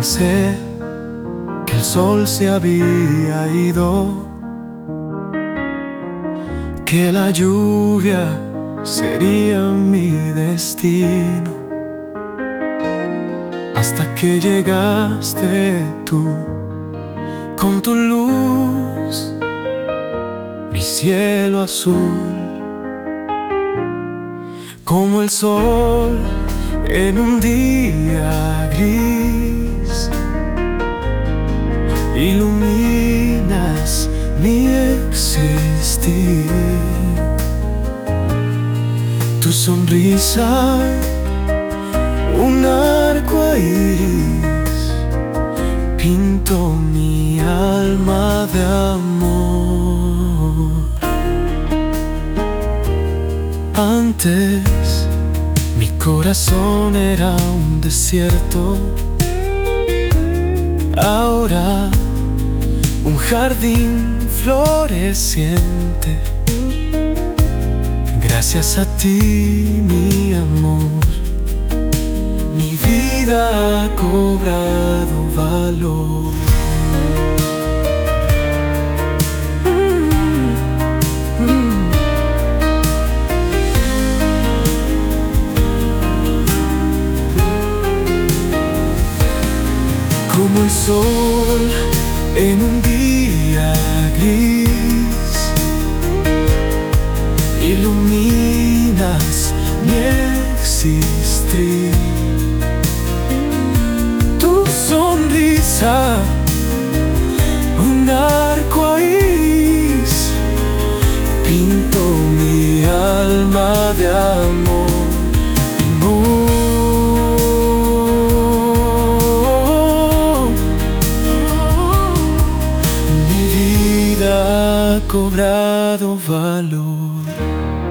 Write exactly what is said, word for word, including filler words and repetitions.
Pensé que el sol se había ido, que la lluvia sería mi destino, hasta que llegaste tú con tu luz, mi cielo azul, como el sol en un día gris. Iluminas mi existir. Tu sonrisa, un arco iris, pintó mi alma de amor. Antes mi corazón era un desierto, ahora un jardín floreciente. Gracias a ti, mi amor, mi vida ha cobrado valor. Mm, mm. Como el sol en un día gris, iluminas mi existir. Tu sonrisa, un arco iris, pintó mi alma de amor. Ha cobrado valor.